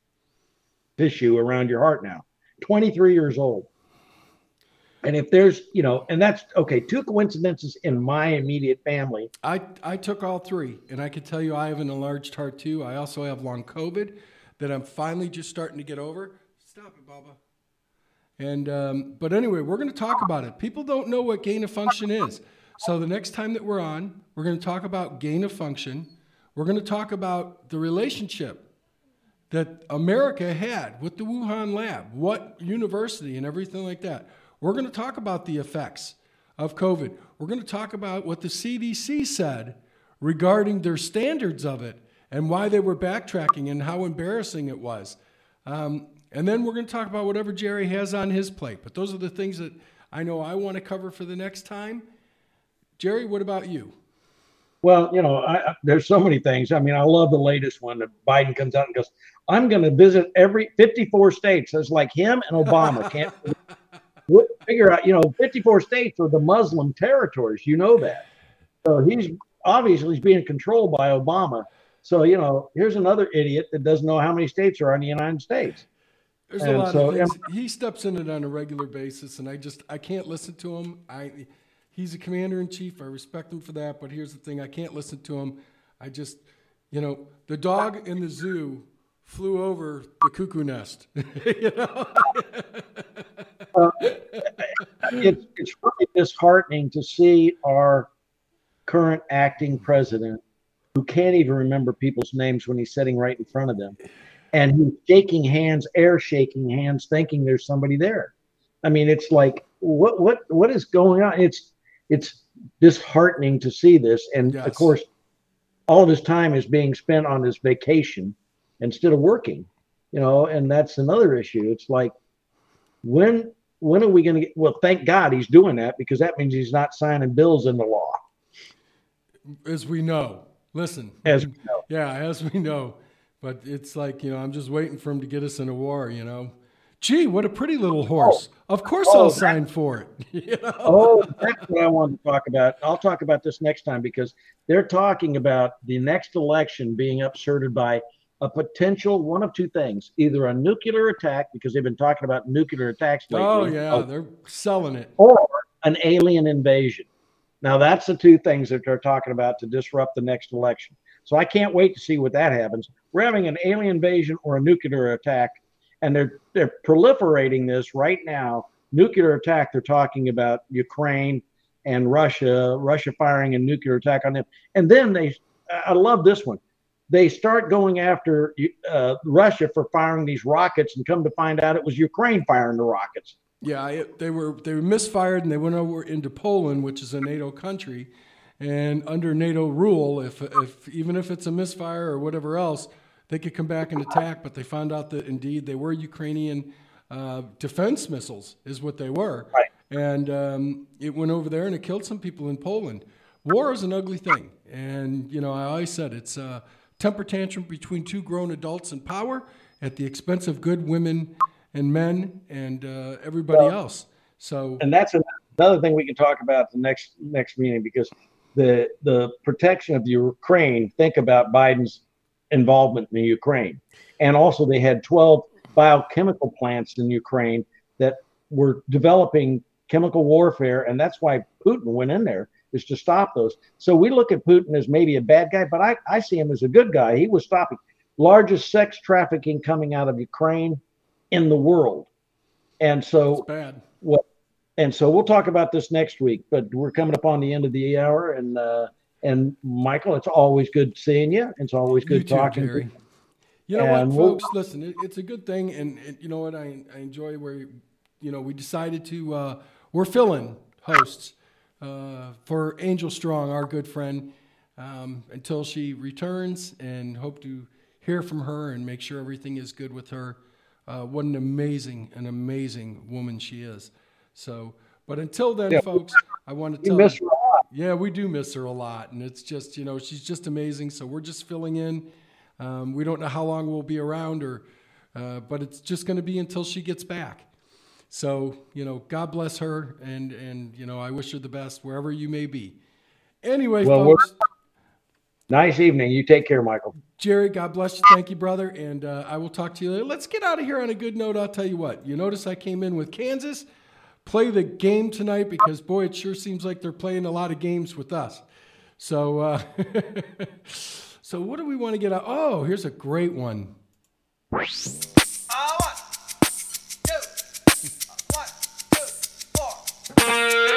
tissue around your heart now. twenty-three years old. And if there's, you know, and that's, okay, two coincidences in my immediate family. I, I took all three, and I can tell you I have an enlarged heart too. I also have long COVID that I'm finally just starting to get over. Stop it, Bubba. And um, but anyway, we're going to talk about it. People don't know what gain of function is. So the next time that we're on, we're going to talk about gain of function. We're going to talk about the relationship that America had with the Wuhan lab, what university and everything like that. We're going to talk about the effects of COVID. We're going to talk about what the C D C said regarding their standards of it and why they were backtracking and how embarrassing it was. Um, and then we're going to talk about whatever Jerry has on his plate. But those are the things that I know I want to cover for the next time. Jerry, what about you? Well, you know, I, I, there's so many things. I mean, I love the latest one that Biden comes out and goes, I'm going to visit every fifty-four states. It's like him and Obama can't figure out, you know, fifty-four states are the Muslim territories. You know that. So he's obviously he's being controlled by Obama. So, you know, here's another idiot that doesn't know how many states are in the United States. There's And a lot so, of things. He steps in it on a regular basis, and I just I can't listen to him. I he's a commander in chief. I respect him for that, but here's the thing: I can't listen to him. I just, you know, the dog in the zoo flew over the cuckoo nest. You know. uh, it's it's really disheartening to see our current acting president, who can't even remember people's names when he's sitting right in front of them, and he's shaking hands, air shaking hands, thinking there's somebody there. I mean, it's like, what what what is going on? It's it's disheartening to see this, and Yes. of course, all of his time is being spent on his vacation instead of working. You know, and that's another issue. It's like, when when are we going to get? Well, thank God he's doing that, because that means he's not signing bills into law. As we know, listen. As we know. Yeah, as we know. But it's like, you know, I'm just waiting for him to get us in a war, you know. Gee, what a pretty little horse. Of course Oh, I'll that- sign for it. You know? Oh, that's what I wanted to talk about. I'll talk about this next time, because they're talking about the next election being upsurted by a potential one of two things: either a nuclear attack, because they've been talking about nuclear attacks lately. Oh, yeah, they're selling it. Or an alien invasion. Now, that's the two things that they're talking about to disrupt the next election. So I can't wait to see what that happens. We're having an alien invasion or a nuclear attack, and they're they're proliferating this right now. Nuclear attack, they're talking about Ukraine and Russia, Russia firing a nuclear attack on them. And then they, I love this one. They start going after uh, Russia for firing these rockets, and come to find out it was Ukraine firing the rockets. Yeah, it, they were they were misfired, and they went over into Poland, which is a NATO country, and under NATO rule, if if even if it's a misfire or whatever else, they could come back and attack. But they found out that indeed they were Ukrainian uh, defense missiles, is what they were, Right. and um, it went over there and it killed some people in Poland. War is an ugly thing, and you know I always said it's a temper tantrum between two grown adults in power at the expense of good women and men and uh, everybody Well, else. So And that's a, another thing we can talk about at the next next meeting, because the the protection of Ukraine. Think about Biden's involvement in the Ukraine, and also they had twelve biochemical plants in Ukraine that were developing chemical warfare, and that's why Putin went in there, is to stop those. So we look at Putin as maybe a bad guy, but I, I see him as a good guy. He was stopping largest sex trafficking coming out of Ukraine in the world. And so That's bad. What and so we'll talk about this next week, but we're coming up on the end of the hour, and uh and Michael, it's always good seeing you. It's always good You too, talking Jerry. to you. You know And what, we'll- folks? Listen, it, it's a good thing, and, and you know what? I, I enjoy where you know we decided to. Uh, we're filling hosts uh, for Angel Strong, our good friend, um, until she returns, and hope to hear from her and make sure everything is good with her. Uh, what an amazing, an amazing woman she is. So, but until then, Yeah. folks, I want to You tell miss her a lot. yeah, we do miss her a lot, and it's just, you know, she's just amazing. So we're just filling in. Um, we don't know how long we'll be around her, uh, but it's just going to be until she gets back. So, you know, God bless her, and and you know, I wish her the best wherever you may be. Anyway, Well, folks, Nice evening. You take care, Michael. Jerry, God bless you. Thank you, brother, and uh, I will talk to you later. Let's get out of here on a good note. I'll tell you what. You notice I came in with Kansas. Play the game tonight, because boy, it sure seems like they're playing a lot of games with us. So, uh, so what do we want to get out? Oh, here's a great one. Uh, one, two, one, two, four.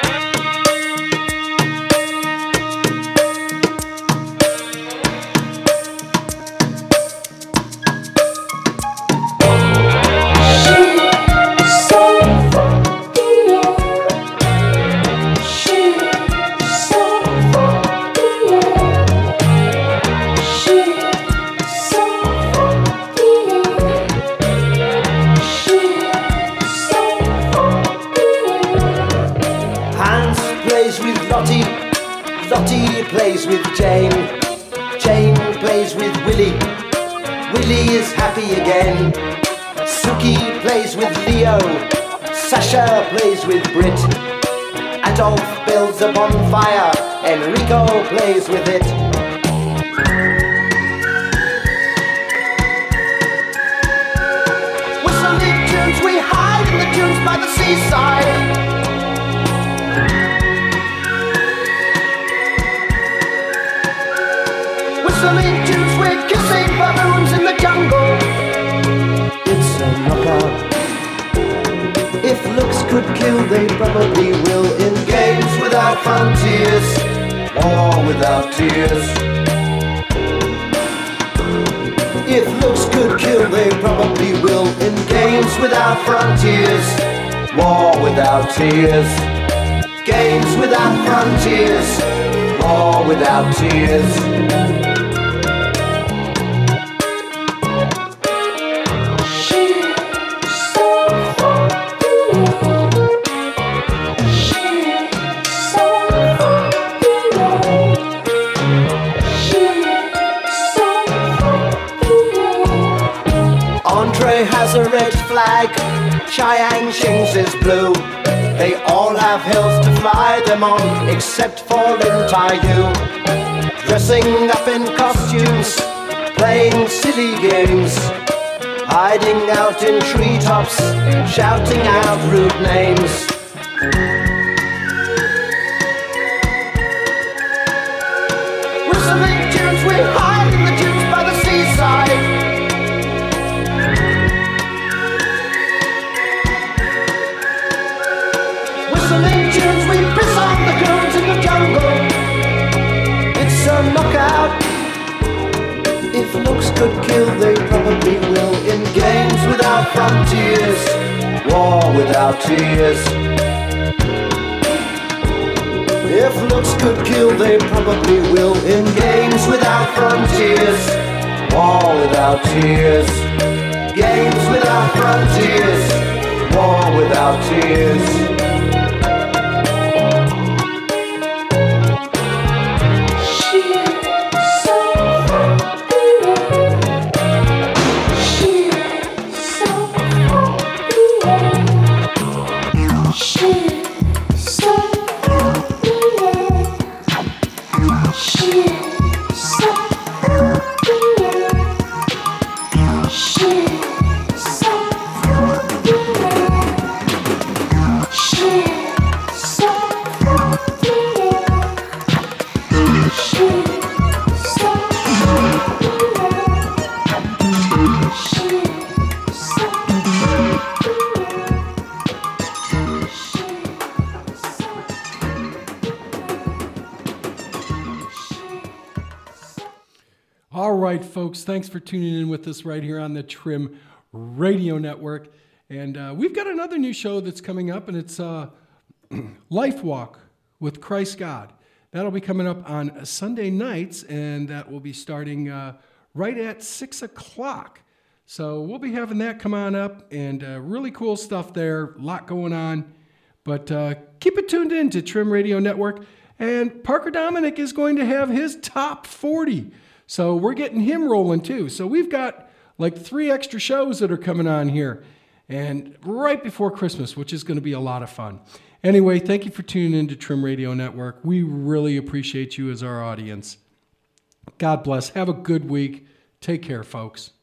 Hans plays with Lottie, Lottie plays with Jane, Jane plays with Willie, Willie is happy again. Suki plays with Leo, Sasha plays with Brit, Adolf builds a bonfire, Enrico plays with it. Whistling tunes, we hide in the dunes by the seaside. Whistling tunes, we're kissing baboons in the jungle. It's a knockout. If looks could kill, they probably will. In games without frontiers, war without tears. If looks could kill, they probably will. In games without frontiers, war without tears. Games without frontiers, war without tears. Andre has a red flag, Chiang Shing's is blue. They all have hills to fly them on, except for Lin Taiyu. Dressing up in costumes, playing silly games, hiding out in treetops, shouting out rude names. Whistling tunes, we hide in the dunes by the seaside. Whistling tunes, we piss on the goons in the jungle. It's a knockout. If looks could kill, they probably will. In games without frontiers, war without tears. If looks could kill, they probably will. In games without frontiers, war without tears. Games without frontiers, war without tears. So All right, folks, thanks for tuning in with us right here on the Trim Radio Network. And uh, we've got another new show that's coming up, and it's uh, Life Walk with Christ God. That'll be coming up on Sunday nights, and that will be starting uh, right at six o'clock. So we'll be having that come on up, and uh, really cool stuff there, a lot going on. But uh, keep it tuned in to Trim Radio Network. And Parker Dominic is going to have his top forty. So we're getting him rolling too. So we've got like three extra shows that are coming on here. And right before Christmas, which is going to be a lot of fun. Anyway, thank you for tuning in to Trim Radio Network. We really appreciate you as our audience. God bless. Have a good week. Take care, folks.